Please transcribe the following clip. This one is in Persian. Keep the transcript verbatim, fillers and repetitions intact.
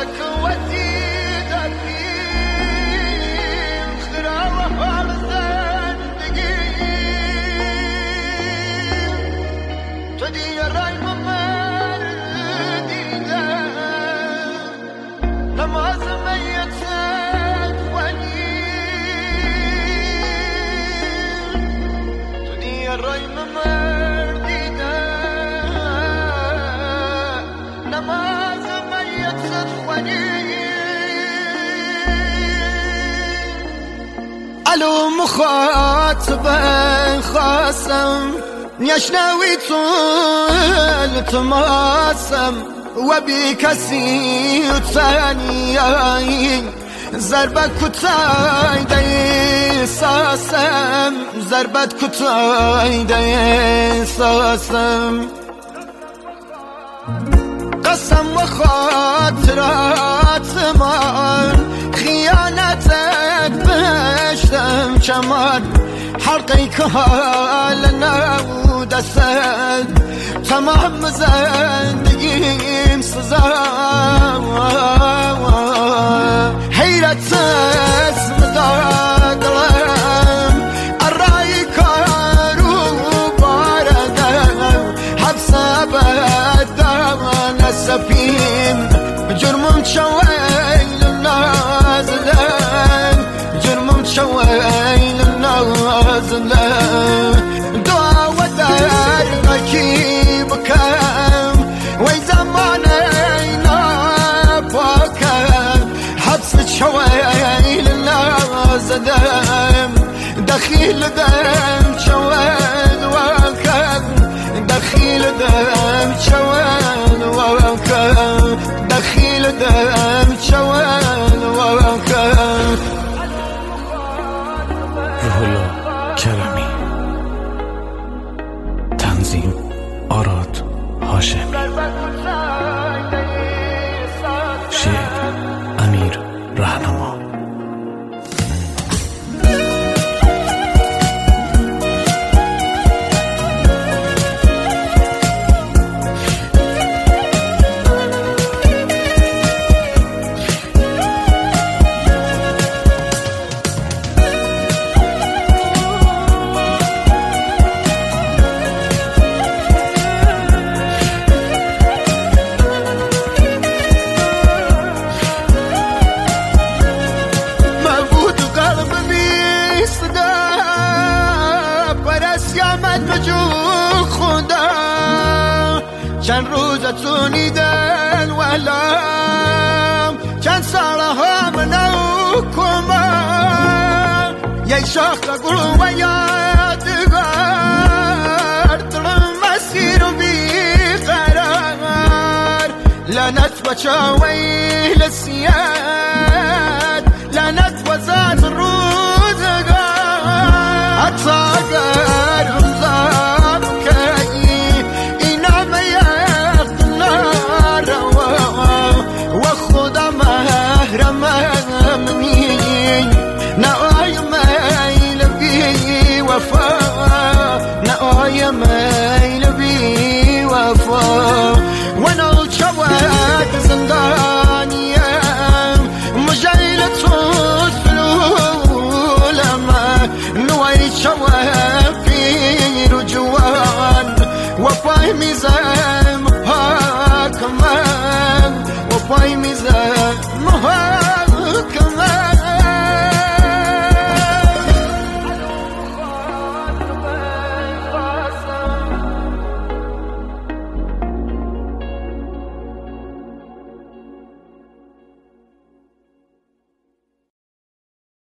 الو مخاطب خاصم يشنوي طول تماسم وبكسي ثاني ضربة كتاي دي ساسم ضربة كتاي دي ساسم قسم وخاطرات من خيانتك بشتم كمان حلقي كهالنا ودسد تمام زندگیم سزا حیرت اسم دادلم الرأي کارو باردم حبس بدم نسفیم جرمم شویل نازلم جرمم شویل نازلم دعا و درکی بکم وی زمانی نپاکم حبس شویل نازلم دخیل دم شویل وکم دخیل دم شویل وکم دخیل دم شویل وکم روح الله کرمی تنظیم آراد هاشمی شعر امیر رهنما چند روزتونی دل ولم چند ساله ها منو کمان یک شاخ گل و یادگار دلم مسیر و بیقرار لعنت بچاوی لسیاد لعنت وزاد روزگار حتی اگر